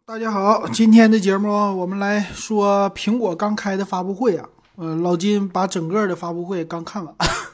大家好，今天的节目我们来说苹果刚开的发布会啊。老金把整个的发布会刚看完，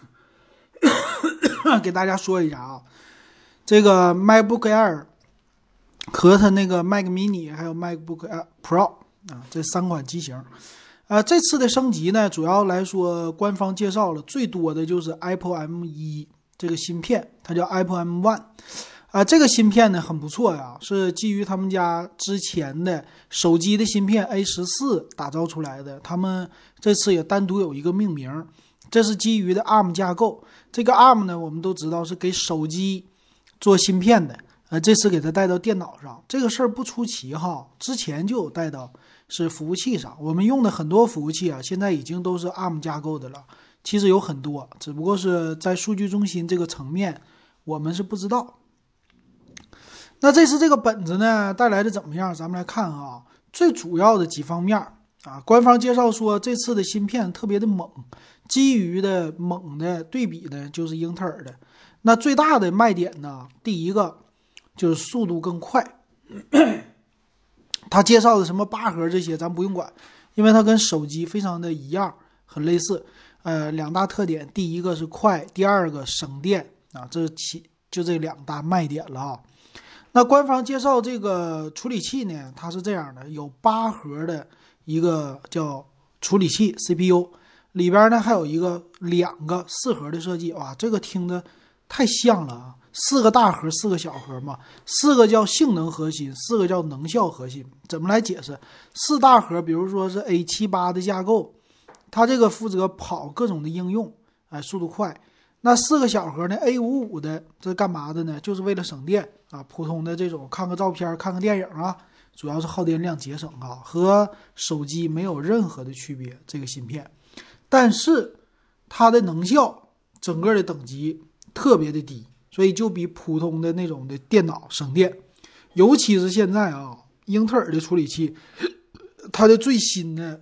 给大家说一下啊。这个 MacBook Air 和它那个 Mac Mini 还有 MacBook Air Pro 啊，这三款机型。这次的升级呢，主要来说官方介绍了最多的就是 Apple M1 这个芯片，它叫 Apple M1。这个芯片呢很不错呀，是基于他们家之前的手机的芯片 A14 打造出来的。他们这次也单独有一个命名，这是基于的 ARM 架构。这个 ARM 呢，我们都知道是给手机做芯片的，这次给它带到电脑上，这个事儿不出奇哈，之前就有带到是服务器上。我们用的很多服务器啊，现在已经都是 ARM 架构的了。其实有很多，只不过是在数据中心这个层面，我们是不知道。那这次这个本子呢带来的怎么样？咱们来看啊，最主要的几方面啊，官方介绍说这次的芯片特别的猛，基于的猛的对比呢就是英特尔的。那最大的卖点呢，第一个就是速度更快。他介绍的什么8核这些咱不用管，因为它跟手机非常的一样，很类似。两大特点，第一个是快，第二个省电啊，就这两大卖点了啊。那官方介绍这个处理器呢，它是这样的，有8核的一个叫处理器 CPU， 里边呢还有一个2个4核的设计。哇，这个听着太像了啊！4个大核，4个小核嘛，4个叫性能核心，4个叫能效核心。怎么来解释？4大核，比如说是 A78 的架构，它这个负责跑各种的应用，速度快。那4个小核呢 ，A55 的这干嘛的呢？就是为了省电啊，普通的这种看个照片、看个电影啊，主要是耗电量节省啊，和手机没有任何的区别。这个芯片，但是它的能效整个的等级特别的低，所以就比普通的那种的电脑省电。尤其是现在啊，英特尔的处理器，它的最新的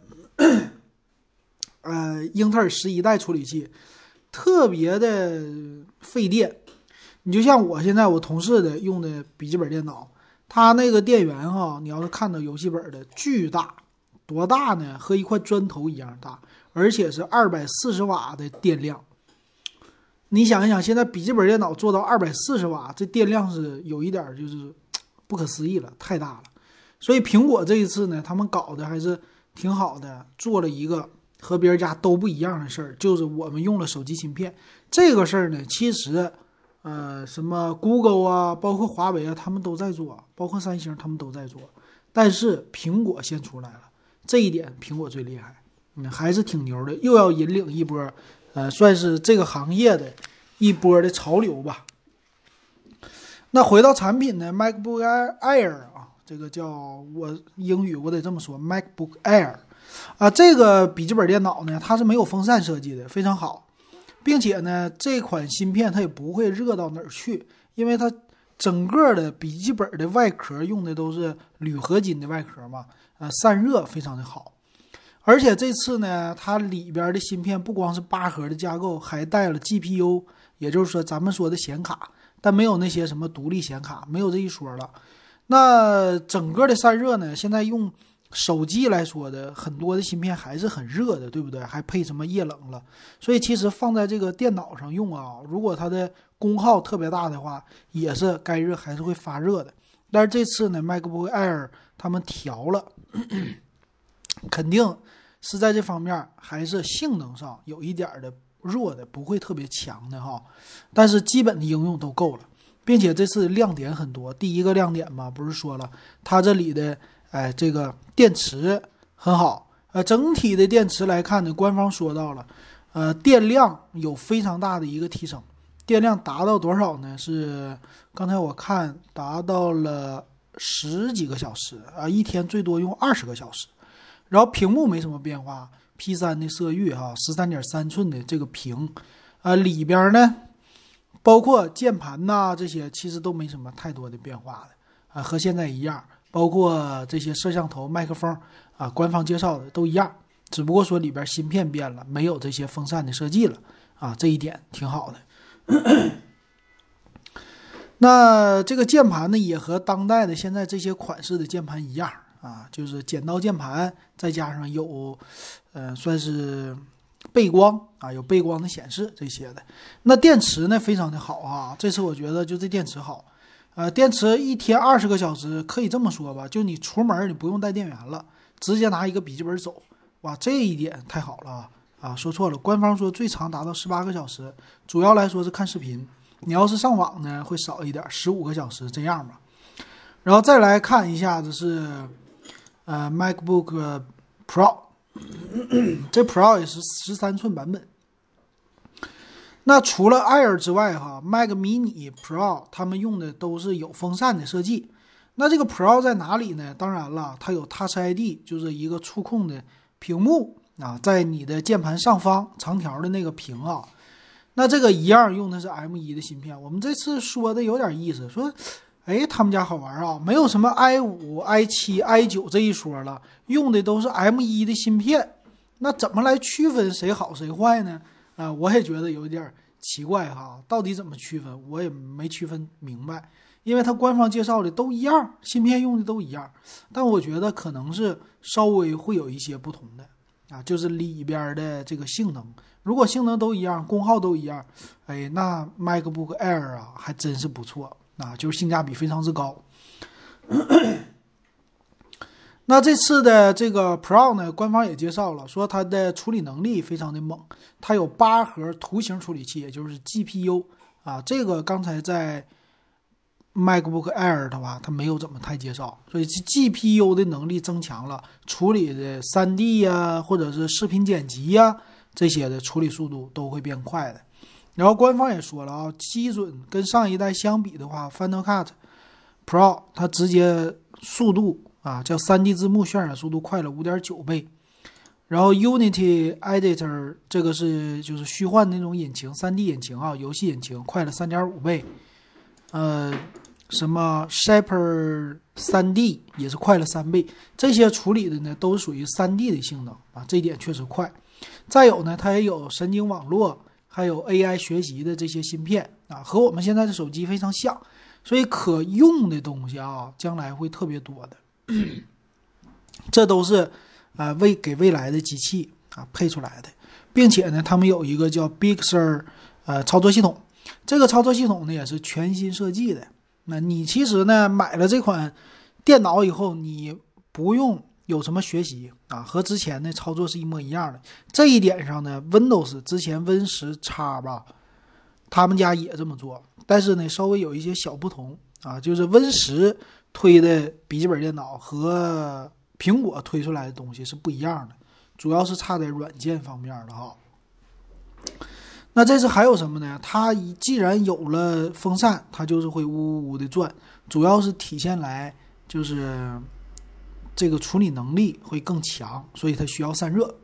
英特尔11代处理器。特别的费电，你就像我同事的用的笔记本电脑，它那个电源你要是看到游戏本的巨大，多大呢？和一块砖头一样大，而且是240瓦的电量。你想一想，现在笔记本电脑做到240瓦，这电量是有一点就是不可思议了，太大了。所以苹果这一次呢，他们搞的还是挺好的，做了一个和别人家都不一样的事儿，就是我们用了手机芯片这个事儿呢。其实，什么 Google 啊，包括华为啊，他们都在做，包括三星他们都在做，但是苹果先出来了，这一点苹果最厉害，还是挺牛的，又要引领一波，算是这个行业的一波的潮流吧。那回到产品呢 ，MacBook Air 啊，这个叫我英语我得这么说 ，MacBook Air。这个笔记本电脑呢，它是没有风扇设计的，非常好，并且呢，这款芯片它也不会热到哪儿去，因为它整个的笔记本的外壳用的都是铝合金的外壳嘛，散热非常的好。而且这次呢，它里边的芯片不光是8核的架构，还带了 GPU， 也就是说咱们说的显卡，但没有那些什么独立显卡，没有这一说了。那整个的散热呢，现在用手机来说的很多的芯片还是很热的，对不对？还配什么液冷了，所以其实放在这个电脑上用啊，如果它的功耗特别大的话，也是该热还是会发热的。但是这次呢 MacBook Air 他们调了，肯定是在这方面还是性能上有一点的弱的，不会特别强的哈，但是基本的应用都够了。并且这次亮点很多，第一个亮点嘛，不是说了它这里的这个电池很好，整体的电池来看呢，官方说到了，电量有非常大的一个提升，电量达到多少呢？是刚才我看达到了10几个小时啊，一天最多用20个小时。然后屏幕没什么变化 ，P3 的色域哈，13.3寸的这个屏，里边呢，包括键盘呐这些，其实都没什么太多的变化的，和现在一样。包括这些摄像头、麦克风啊，官方介绍的都一样，只不过说里边芯片变了，没有这些风扇的设计了啊，这一点挺好的。 那这个键盘呢，也和当代的现在这些款式的键盘一样啊，就是剪刀键盘，再加上有，算是背光啊，有背光的显示这些的。那电池呢，非常的好啊，这次我觉得就这电池好，电池一天20个小时，可以这么说吧，就你出门你不用带电源了，直接拿一个笔记本走，哇，这一点太好了啊！说错了，官方说最长达到18个小时，主要来说是看视频。你要是上网呢，会少一点，15个小时这样吧。然后再来看一下子是MacBook Pro， 这 Pro 也是13寸版本。那除了 Air 之外哈 ，Mac Mini Pro 他们用的都是有风扇的设计。那这个 Pro 在哪里呢？当然了，它有 Touch ID， 就是一个触控的屏幕啊，在你的键盘上方长条的那个屏啊。那这个一样用的是 M1 的芯片。我们这次说的有点意思，说，他们家好玩啊，没有什么 i5、i7、i9 这一说了，用的都是 M1 的芯片。那怎么来区分谁好谁坏呢？我也觉得有点奇怪哈，到底怎么区分，我也没区分明白。因为它官方介绍的都一样，芯片用的都一样，但我觉得可能是稍微会有一些不同的啊，就是里边的这个性能。如果性能都一样，功耗都一样，那 MacBook Air 啊还真是不错啊，就是性价比非常之高。那这次的这个 Pro 呢，官方也介绍了，说它的处理能力非常的猛，它有8核图形处理器，也就是 GPU 啊，这个刚才在 MacBook Air 的话，它没有怎么太介绍，所以 GPU 的能力增强了，处理的 3D 呀，或者是视频剪辑呀，这些的处理速度都会变快的。然后官方也说了啊，基准跟上一代相比的话 ，Final Cut Pro 它直接速度啊，叫 3D 字幕渲染速度快了 5.9 倍。然后 Unity Editor 这个是就是虚幻那种引擎 3D 引擎啊，游戏引擎快了 3.5 倍。什么 Shaper 3D 也是快了3倍，这些处理的呢都是属于 3D 的性能啊，这一点确实快。再有呢，它也有神经网络，还有 AI 学习的这些芯片啊，和我们现在的手机非常像，所以可用的东西啊，将来会特别多的。这都是给未来的机器啊配出来的，并且呢，他们有一个叫 Big Sur 操作系统，这个操作系统呢也是全新设计的。那你其实呢买了这款电脑以后，你不用有什么学习啊，和之前的操作是一模一样的。这一点上呢 ，Windows 之前 Win10X 吧，他们家也这么做，但是呢稍微有一些小不同啊，就是 Win10推的笔记本电脑和苹果推出来的东西是不一样的，主要是差在软件方面的哈。那这次还有什么呢？它既然有了风扇，它就是会呜呜呜的转，主要是体现来就是这个处理能力会更强，所以它需要散热。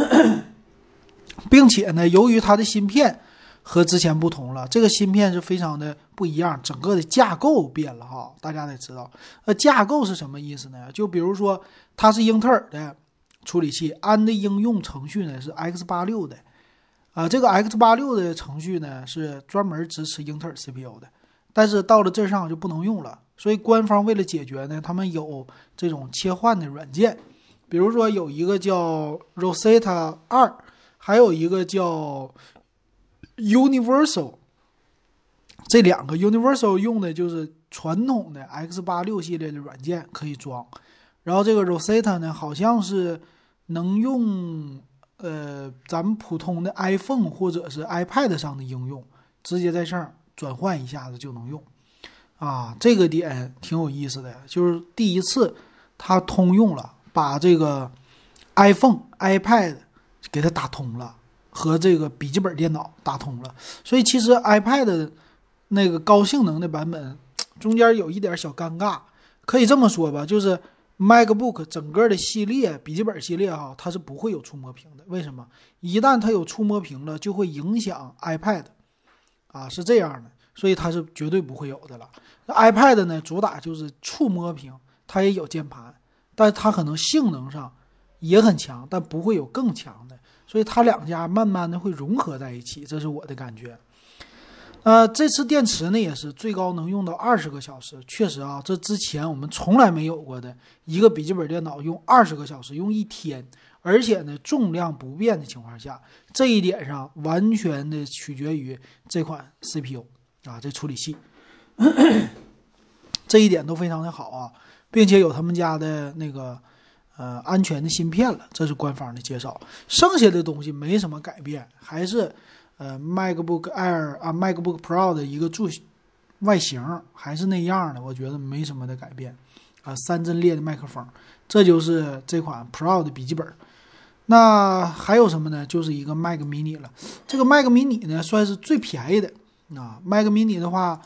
并且呢，由于它的芯片和之前不同了，这个芯片是非常的不一样，整个的架构变了哈。大家得知道，架构是什么意思呢？就比如说它是英特尔的处理器，安的应用程序呢是 X86 的。这个 X86 的程序呢是专门支持英特尔 CPU 的，但是到了这上就不能用了，所以官方为了解决呢，他们有这种切换的软件，比如说有一个叫 Rosetta 2，还有一个叫 Universal， 这两个 Universal 用的就是传统的 X86 系列的软件可以装，然后这个 Rosetta 呢好像是能用咱们普通的 iPhone 或者是 iPad 上的应用，直接在上转换一下子就能用啊，这个点挺有意思的，就是第一次它通用了，把这个 iPhone、iPad 给它打通了，和这个笔记本电脑打通了，所以其实 iPad 那个高性能的版本中间有一点小尴尬，可以这么说吧，就是 MacBook 整个的系列笔记本系列它是不会有触摸屏的。为什么？一旦它有触摸屏了，就会影响 iPad 啊，是这样的，所以它是绝对不会有的了。iPad 呢，主打就是触摸屏，它也有键盘，但它可能性能上也很强，但不会有更强的，所以它两家慢慢的会融合在一起，这是我的感觉。 这次电池呢也是最高能用到20个小时，确实啊，这之前我们从来没有过的一个笔记本电脑用20个小时，用一天，而且呢重量不变的情况下，这一点上完全的取决于这款 CPU 啊，这处理器，这一点都非常的好啊，并且有他们家的那个安全的芯片了，这是官方的介绍。剩下的东西没什么改变，还是MacBook Air 啊 MacBook Pro 的一个外形还是那样的，我觉得没什么的改变啊。3阵列的麦克风，这就是这款 Pro 的笔记本。那还有什么呢？就是一个 Mac mini 了。这个 Mac mini 呢，算是最便宜的啊。Mac mini 的话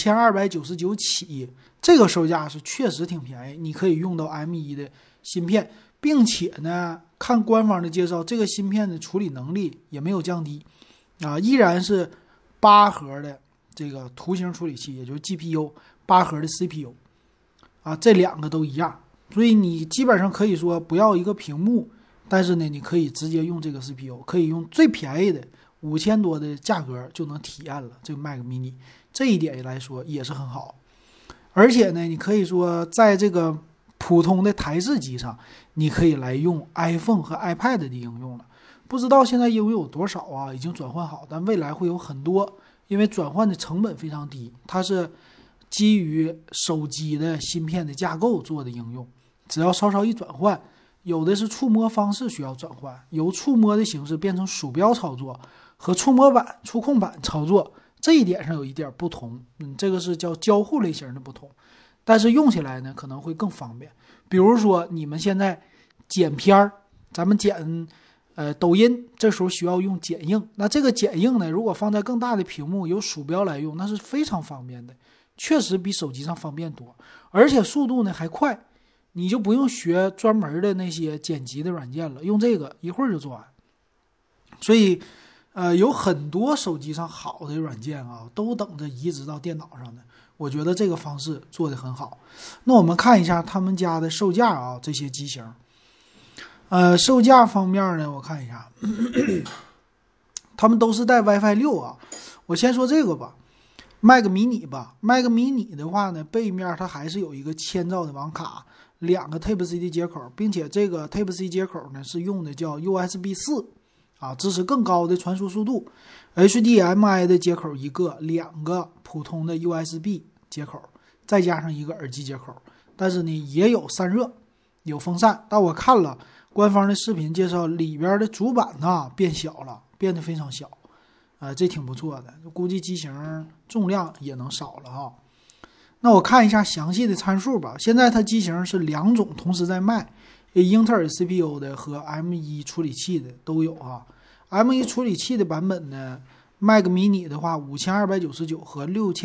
，5299起，这个售价是确实挺便宜。你可以用到 M1 的芯片，并且呢，看官方的介绍，这个芯片的处理能力也没有降低啊，依然是8核的这个图形处理器，也就是 GPU， 8核的 CPU 啊，这两个都一样。所以你基本上可以说不要一个屏幕。但是呢，你可以直接用这个 CPU， 可以用最便宜的5000多的价格就能体验了这个 Mac mini， 这一点来说也是很好。而且呢，你可以说在这个普通的台式机上，你可以来用 iPhone 和 iPad 的应用了。不知道现在应用有多少啊，已经转换好，但未来会有很多，因为转换的成本非常低，它是基于手机的芯片的架构做的应用，只要稍稍一转换。有的是触摸方式需要转换，由触摸的形式变成鼠标操作和触摸板、触控板操作，这一点上有一点不同。这个是叫交互类型的不同，但是用起来呢可能会更方便。比如说你们现在剪片儿，咱们剪抖音，这时候需要用剪映，那这个剪映呢，如果放在更大的屏幕，由鼠标来用，那是非常方便的，确实比手机上方便多，而且速度呢还快。你就不用学专门的那些剪辑的软件了，用这个一会儿就做完。所以，有很多手机上好的软件啊，都等着移植到电脑上的。我觉得这个方式做得很好。那我们看一下他们家的售价啊，这些机型。售价方面呢，我看一下，他们都是带 WiFi 6啊。我先说这个吧。Mac mini 吧 ，Mac mini 的话呢，背面它还是有一个千兆的网卡，2个 Type-C 的接口，并且这个 Type-C 接口呢是用的叫 USB 4啊，支持更高的传输速度。HDMI 的接口一个，2个普通的 USB 接口，再加上一个耳机接口。但是呢，也有散热，有风扇。但我看了官方的视频介绍，里边的主板呢变小了，变得非常小。这挺不错的，估计机型重量也能少了哈。那我看一下详细的参数吧。现在它机型是2种同时在卖，英特尔 CPU 的和 M1 处理器的都有哈。M1 处理器的版本呢 ，Mac mini 的话5299和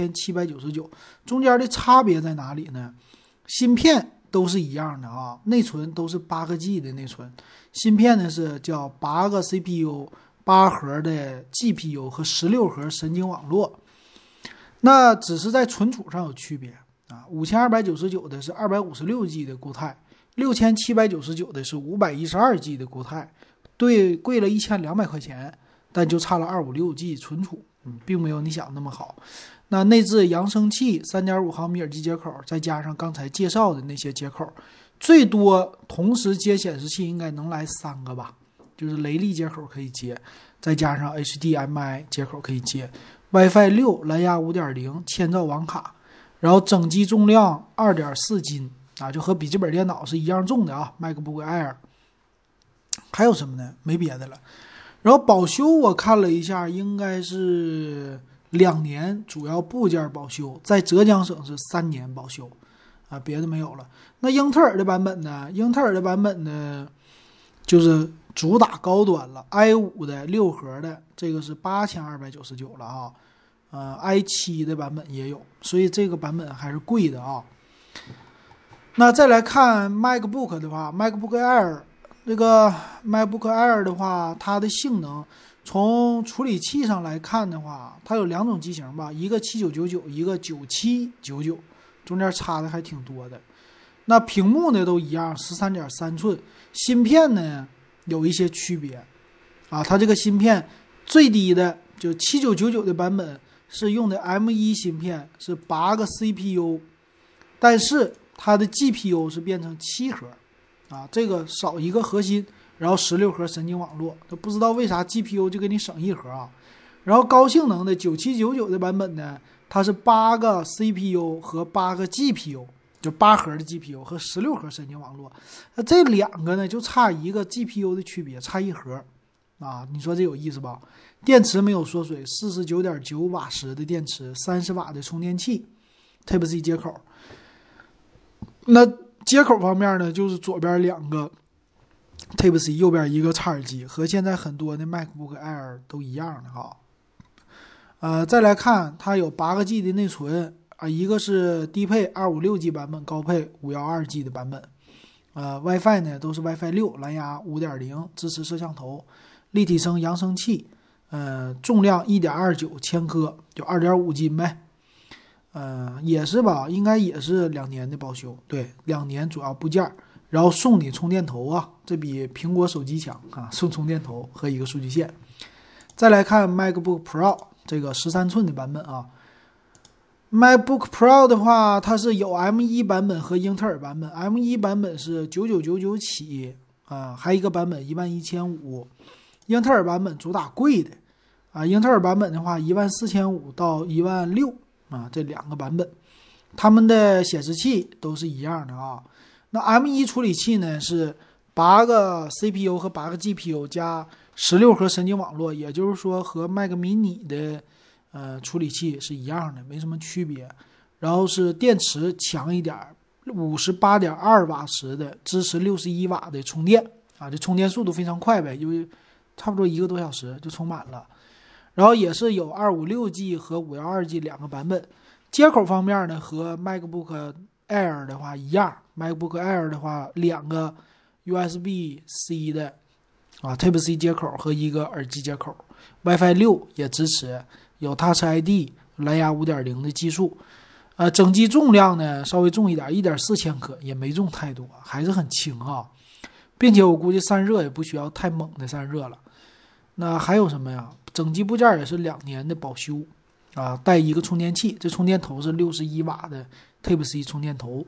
6799，中间的差别在哪里呢？芯片都是一样的啊，内存都是8个 G 的内存，芯片呢是叫8个 CPU。8核的 GPU 和16核神经网络，那只是在存储上有区别啊。5299的是256G 的固态，6799的是512G 的固态，对，贵了1200块钱，但就差了256G 存储，并没有你想那么好。那内置扬声器3.5毫米耳机接口，再加上刚才介绍的那些接口，最多同时接显示器应该能来3个吧。就是雷利接口可以接，再加上 HDMI 接口可以接 ，WiFi 6、蓝牙5.0、千兆网卡，然后整机重量2.4斤啊，就和笔记本电脑是一样重的啊。MacBook Air 还有什么呢？没别的了。然后保修我看了一下，应该是2年，主要部件保修，在浙江省是3年保修啊，别的没有了。那英特尔的版本呢？英特尔的版本呢，就是主打高端了 ，i5 的6核的，这个是8299了啊，i7 的版本也有，所以这个版本还是贵的啊。那再来看 MacBook 的话 ，MacBook Air 这个 MacBook Air 的话，它的性能从处理器上来看的话，它有2种机型吧，一个7999，一个9799，中间差的还挺多的。那屏幕呢都一样，13.3寸，芯片呢有一些区别啊，它这个芯片最低的就7999的版本是用的 M1 芯片，是8个 CPU， 但是它的 GPU 是变成7核啊，这个少一个核心，然后16核神经网络，都不知道为啥 GPU 就给你省1核啊。然后高性能的9799的版本呢，它是8个 CPU 和8个 GPU， 就8核的 GPU 和16核神经网络，那这两个呢就差一个 GPU 的区别，差1核啊，你说这有意思吧？电池没有缩水，49.9瓦时的电池，30瓦的充电器 ，Type-C 接口。那接口方面呢，就是左边2个 Type-C， 右边一个插耳机，和现在很多的 MacBook Air 都一样的哈。再来看，它有8个 G 的内存啊，一个是低配 256G 版本，高配 512G 的版本。WiFi 呢都是 WiFi 6，蓝牙 5.0， 支持摄像头，立体声扬声器。重量 1.29千克，就 2.5斤呗。也是吧，应该也是2年的保修，对，2年主要部件，然后送你充电头啊，这比苹果手机强啊，送充电头和一个数据线。再来看 MacBook Pro 这个13寸的版本啊 ，MacBook Pro 的话，它是有 M1 版本和英特尔版本 ，M1 版本是9999起啊，还有一个版本11500，英特尔版本主打贵的啊，英特尔版本的话14500到16000啊，这2个版本，它们的显示器都是一样的啊。那 M1 处理器呢是8个 CPU 和8个 GPU 加16核神经网络，也就是说和 Mac mini 的处理器是一样的，没什么区别。然后是电池强一点，58.2瓦时的，支持61瓦的充电啊，这充电速度非常快呗，因为差不多1个多小时就充满了。然后也是有 256G 和 512G 2个版本。接口方面呢，和 MacBook Air 的话一样， MacBook Air 的话2个 USB-C 的Type-C 接口和一个耳机接口， WiFi 6也支持，有 Touch ID， 蓝牙 5.0 的技术。整机重量呢稍微重一点， 1.4千克，也没重太多，还是很轻啊，并且我估计散热也不需要太猛的散热了。那还有什么呀？整机部件也是2年的保修啊，带一个充电器，这充电头是61瓦的 Type-C 充电头。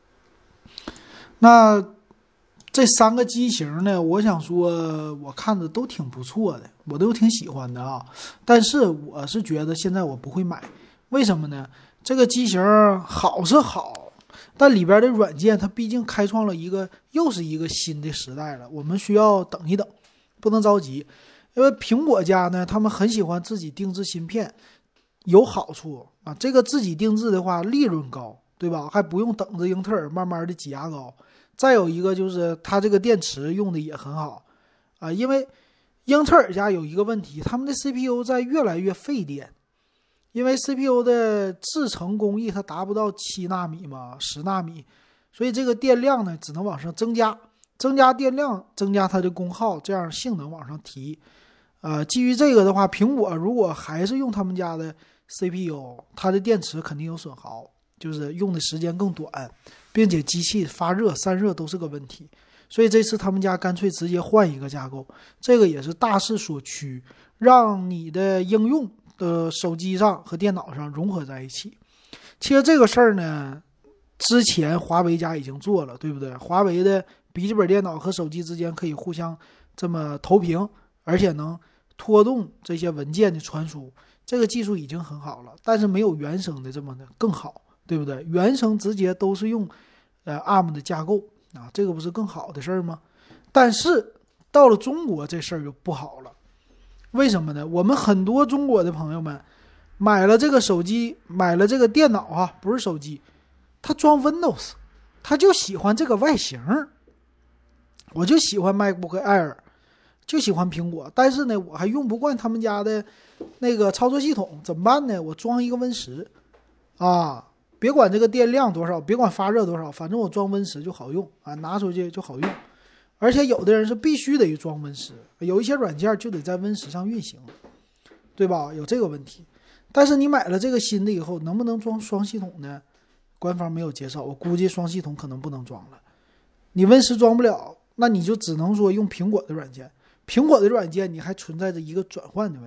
那这3个机型呢，我想说我看着都挺不错的，我都挺喜欢的啊。但是我是觉得现在我不会买，为什么呢？这个机型好是好，但里边的软件它毕竟开创了又是一个新的时代了，我们需要等一等，不能着急。因为苹果家呢，他们很喜欢自己定制芯片，有好处啊。这个自己定制的话，利润高，对吧？还不用等着英特尔慢慢的挤牙膏。再有一个就是它这个电池用的也很好啊，因为英特尔家有一个问题，他们的 CPU 在越来越费电，因为 CPU 的制程工艺它达不到7纳米嘛，10纳米，所以这个电量呢只能往上增加电量，增加它的功耗，这样性能往上提。基于这个的话，苹果如果还是用他们家的 CPU， 它的电池肯定有损耗，就是用的时间更短，并且机器发热散热都是个问题。所以这次他们家干脆直接换一个架构，这个也是大势所趋，让你的应用的手机上和电脑上融合在一起。其实这个事儿呢，之前华为家已经做了，对不对？华为的笔记本电脑和手机之间可以互相这么投屏，而且能拖动这些文件的传输，这个技术已经很好了，但是没有原生的这么的更好，对不对？原生直接都是用ARM 的架构啊，这个不是更好的事儿吗？但是到了中国这事儿就不好了，为什么呢？我们很多中国的朋友们买了这个手机，买了这个电脑啊，不是手机，他装 Windows， 他就喜欢这个外形，我就喜欢 MacBook Air，就喜欢苹果，但是呢，我还用不惯他们家的那个操作系统，怎么办呢？我装一个 Win10啊，别管这个电量多少，别管发热多少，反正我装 Win10就好用啊，拿出去就好用。而且有的人是必须得装 Win10，有一些软件就得在 Win10上运行，对吧？有这个问题。但是你买了这个新的以后，能不能装双系统呢？官方没有介绍，我估计双系统可能不能装了。你 Win10装不了，那你就只能说用苹果的软件。苹果的软件你还存在着一个转换的问题，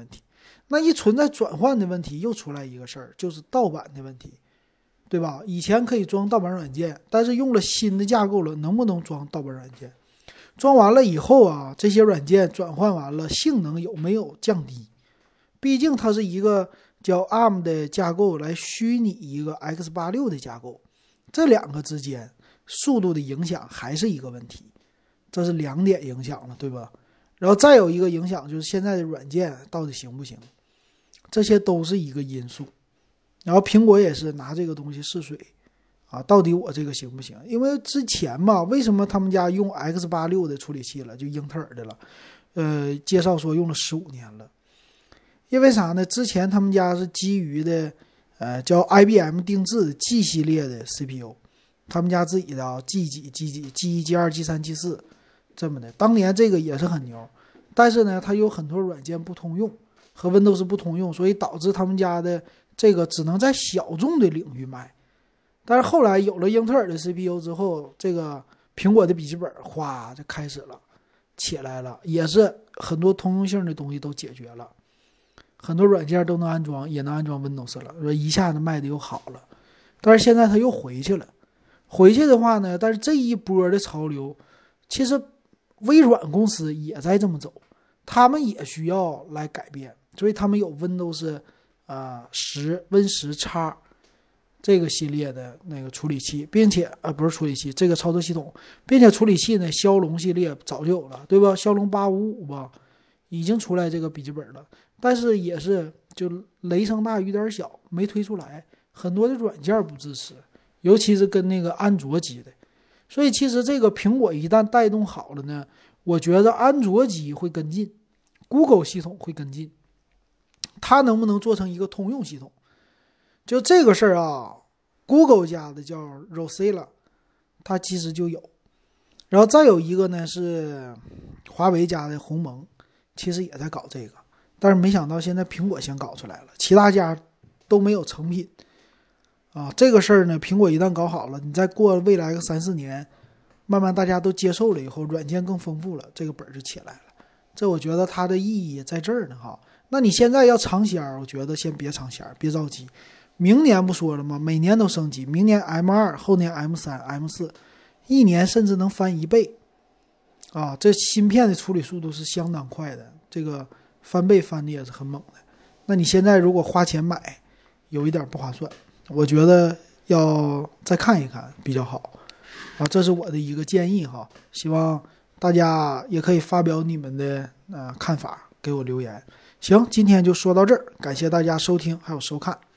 那一存在转换的问题，又出来一个事儿，就是盗版的问题，对吧？以前可以装盗版软件，但是用了新的架构了，能不能装盗版软件？装完了以后啊，这些软件转换完了，性能有没有降低？毕竟它是一个叫 ARM 的架构来虚拟一个 X86 的架构，这两个之间速度的影响还是一个问题，这是2点影响了，对吧？然后再有一个影响就是现在的软件到底行不行，这些都是一个因素。然后苹果也是拿这个东西试水啊，到底我这个行不行？因为之前嘛，为什么他们家用 X86 的处理器了，就英特尔的了，介绍说用了15年了。因为啥呢？之前他们家是基于的叫 IBM 定制的 G 系列的 CPU， 他们家自己的G 几 G 几 G1 G2 G3 G4 这么的，当年这个也是很牛，但是呢它有很多软件不通用，和 Windows 不通用，所以导致他们家的这个只能在小众的领域卖。但是后来有了英特尔的 CPU 之后，这个苹果的笔记本哗就开始了起来了，也是很多通用性的东西都解决了，很多软件都能安装，也能安装 Windows 了，说一下子卖的又好了。但是现在它又回去了，回去的话呢，但是这一波的潮流，其实微软公司也在这么走，他们也需要来改变，所以他们有 Windows Win10X 这个系列的那个处理器，并且不是处理器，这个操作系统，并且处理器呢，骁龙系列早就有了，对吧？骁龙855吧，已经出来这个笔记本了，但是也是就雷声大雨点小，没推出来，很多的软件不支持，尤其是跟那个安卓机的。所以其实这个苹果一旦带动好了呢，我觉得安卓机会跟进， Google 系统会跟进，它能不能做成一个通用系统？就这个事儿啊 ，Google 家的叫 Rosella， 它其实就有。然后再有一个呢是华为家的鸿蒙，其实也在搞这个，但是没想到现在苹果先搞出来了，其他家都没有成品啊。这个事儿呢，苹果一旦搞好了，你再过未来个3-4年，慢慢大家都接受了以后，软件更丰富了，这个本就起来了。这我觉得它的意义也在这儿呢哈。那你现在要尝鲜，我觉得先别尝鲜，别着急。明年不说了吗？每年都升级，明年 M2， 后年 M3、M4， 一年甚至能翻1倍啊！这芯片的处理速度是相当快的，这个翻倍翻的也是很猛的。那你现在如果花钱买，有一点不划算，我觉得要再看一看比较好啊。这是我的一个建议哈，希望大家也可以发表你们的看法，给我留言。行，今天就说到这儿，感谢大家收听还有收看。